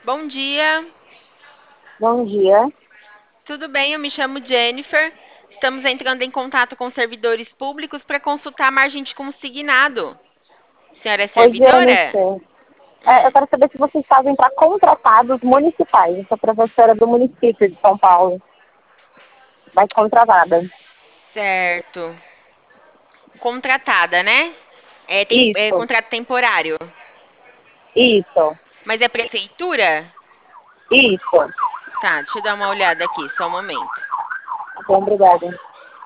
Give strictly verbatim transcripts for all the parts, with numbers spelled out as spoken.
Bom dia, Bom dia. tudo bem? Eu me chamo Jennifer. Estamos entrando em contato com servidores públicos para consultar a margem de consignado. Senhora é Oi, servidora? Jennifer. É, eu Hum, quero saber se vocês fazem para contratados municipais. Eu sou professora do município de São Paulo, mas contratada. certo. Contratada, né? É, tem, é Isso, contrato temporário. isso, Mas é prefeitura? isso. Tá, deixa eu dar uma olhada aqui, só um momento. Tá bom, obrigada.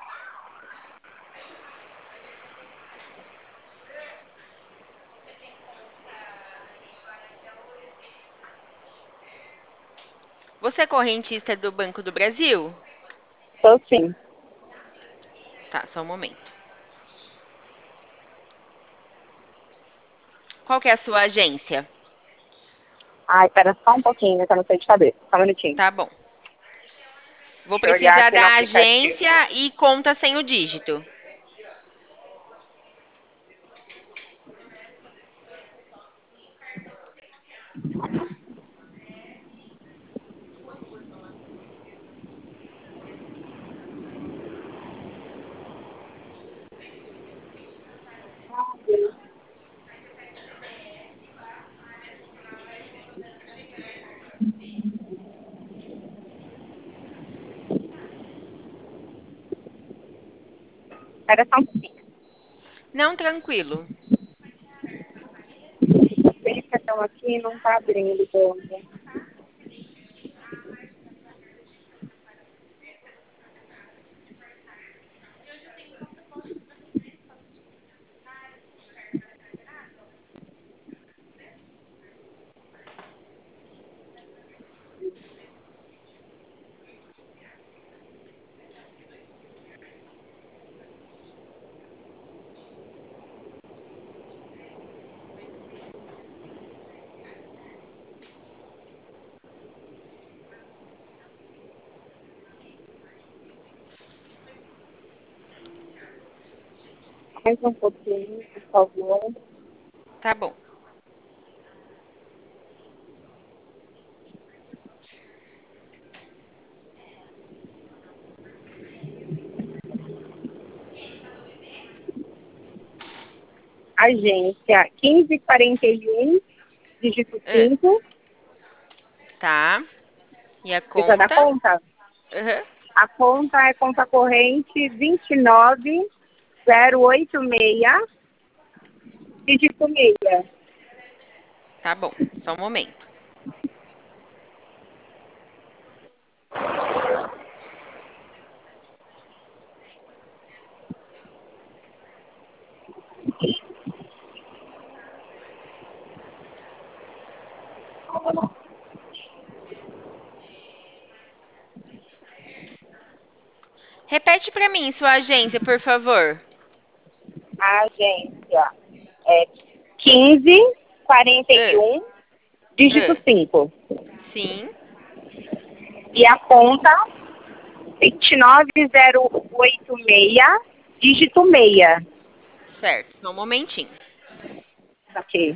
Você é correntista do Banco do Brasil? Sou sim. Tá, só um momento. Qual que é a sua agência? Ai, espera só um pouquinho, que eu não sei de cabeça. Só um minutinho. Tá bom. Vou Deixa eu olhar precisar aqui no da aplicativo. agência e conta sem o dígito. Espera só um pouquinho. Não, tranquilo. Tem cartão aqui, não tá abrindo. Então. Mais um pouquinho, por favor. Tá bom. Agência quinze quarenta e um, dígito Ah, cinco. tá. E a Precisa dar conta? conta? Aham. A conta é conta corrente vinte e nove zero oito seis, dígito seis. Tá bom. Só um momento. Repete pra mim sua agência, por favor. A agência é quinze quarenta e Ah, um, dígito ah. cinco. Sim, E a conta vinte e nove zero oito seis, dígito seis. certo. Só um momentinho. Ok.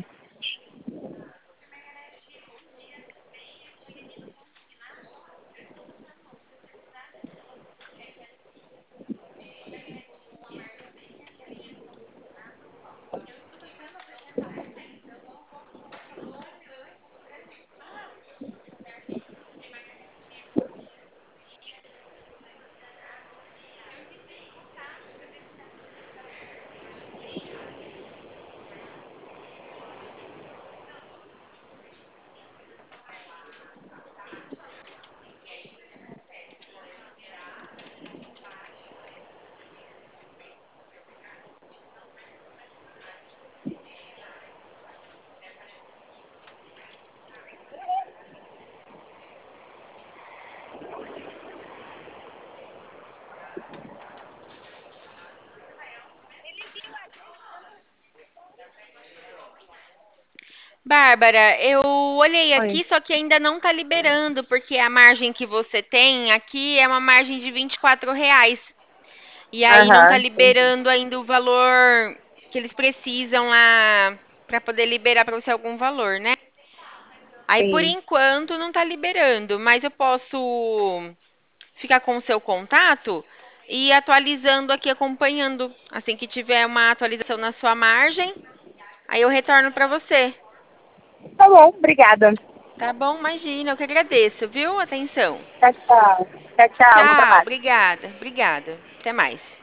Bárbara, eu olhei Oi. aqui, só que ainda não tá liberando, porque a margem que você tem aqui é uma margem de vinte e quatro reais. E aí não tá Aham, entendi. liberando ainda o valor que eles precisam lá para poder liberar para você algum valor, né? Aí, por Sim. enquanto, não tá liberando, mas eu posso ficar com o seu contato e ir atualizando aqui, acompanhando. Assim que tiver uma atualização na sua margem, aí eu retorno para você. Tá bom, obrigada. Tá bom? Imagina, eu que agradeço, viu? Atenção. Tchau, tchau. Tchau, tchau. Bom Tchau, trabalho. obrigada, obrigada. Até mais.